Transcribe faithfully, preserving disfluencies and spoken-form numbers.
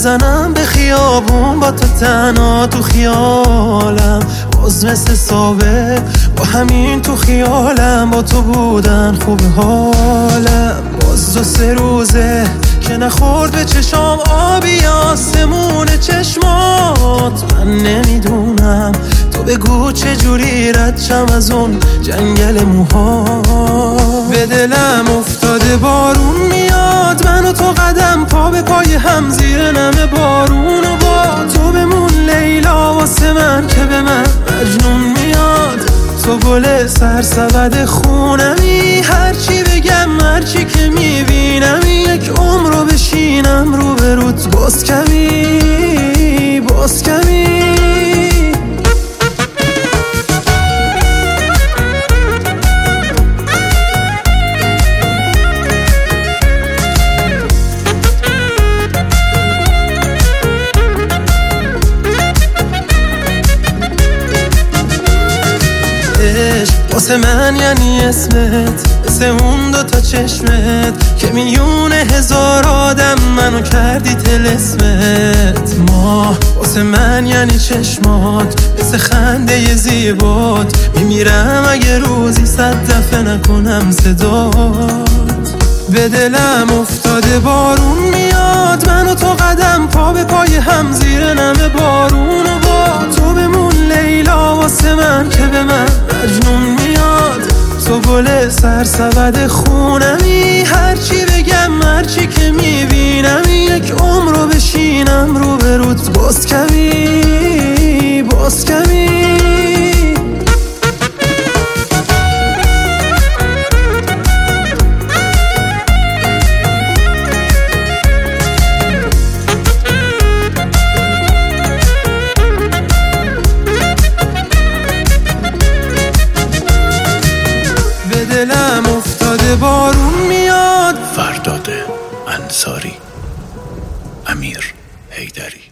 بزنم به خیابون با تو تنها تو خیالم، باز مثل سابق با همین تو خیالم، با تو بودن خوب حالم. باز دو سه روزه که نخورد به چشام آبی آسمون چشمات. من نمیدونم تو بگو چجوری رد شم از اون جنگل موها. به دلم افتاده بارون میاد، من و تو قدم پا به پای هم زیر نم بارون، و با تو بمون لیلا واسه من که به من مجنون میاد. تو گل سرسبد خونمی، هرچی بگم هرچی که میبینم یک عمر رو بشینم رو به روت. باز کمی باز کمی واسه من یعنی اسمت، مثل اون دو تا چشمت که میونه هزار آدم منو کردی طلسمت. ما واسه من یعنی چشمات، مثل خنده زیبات، میمیرم اگه روزی صد دفعه نکنم صدات. به دلم افتاده بارون میاد، من و تو قدم پا به پای هم زیر نم بارون، و با تو بمون لیلا واسه من که به من مجنون میاد. تو گل سرسبد خونمی، هرچی بگم هرچی که میبینم یک عمر رو بشینم رو به روت. باز کمی باز کمی دلم افتاده بارون میاد. فرداد انصاری، امیر حیدری.